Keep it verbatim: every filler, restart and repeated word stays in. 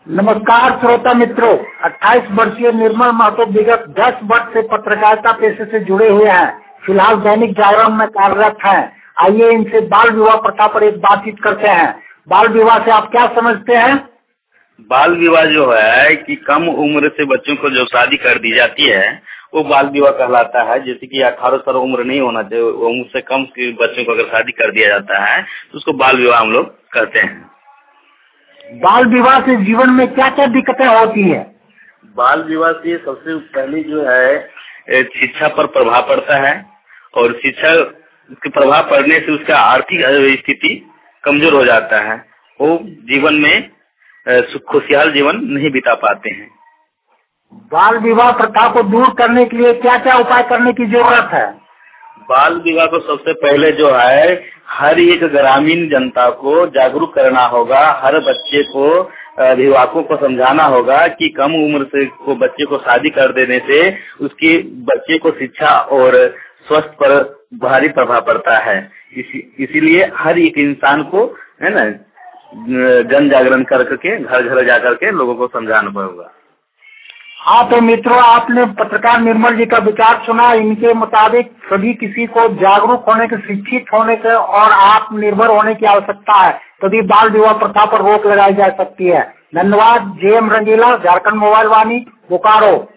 नमस्कार श्रोता मित्रों, अट्ठाईस वर्षीय निर्मल महतो विगत दस वर्ष से पत्रकारिता पेशे से जुड़े हुए हैं। फिलहाल दैनिक जागरण में कार्यरत हैं। आइए इनसे बाल विवाह प्रथा पर एक बातचीत करते हैं। बाल विवाह से आप क्या समझते हैं? बाल विवाह जो है कि कम उम्र से बच्चों को जो शादी कर दी जाती है वो बाल विवाह कहलाता है। जैसे कि अठारह साल उम्र नहीं होना चाहिए, उम्र से कम के बच्चों को अगर शादी कर दिया जाता है तो उसको बाल विवाह हम लोग करते हैं। बाल विवाह से जीवन में क्या क्या दिक्कतें होती है? बाल विवाह से सबसे पहले जो है शिक्षा पर प्रभाव पड़ता है और शिक्षा के प्रभाव पड़ने से उसका आर्थिक स्थिति कमजोर हो जाता है। वो जीवन में खुशहाल जीवन नहीं बिता पाते हैं। बाल विवाह प्रथा को दूर करने के लिए क्या क्या उपाय करने की जरूरत है? बाल विवाह को सबसे पहले जो है हर एक ग्रामीण जनता को जागरूक करना होगा। हर बच्चे को, अभिभावकों को समझाना होगा कि कम उम्र से को बच्चे को शादी कर देने से उसके बच्चे को शिक्षा और स्वास्थ्य पर भारी प्रभाव पड़ता है। इसी इसीलिए हर एक इंसान को है ना जन जागरण करके घर घर जा करके लोगों को समझाना पड़ेगा। हाँ तो मित्रों, आपने पत्रकार निर्मल जी का विचार सुना। इनके मुताबिक सभी किसी को जागरूक होने के, शिक्षित होने के और आत्मनिर्भर होने की आवश्यकता है, तभी बाल विवाह प्रथा पर रोक लगाई जा सकती है। धन्यवाद। J M Rangila, Jharkhand mobile Vani, Bokaro.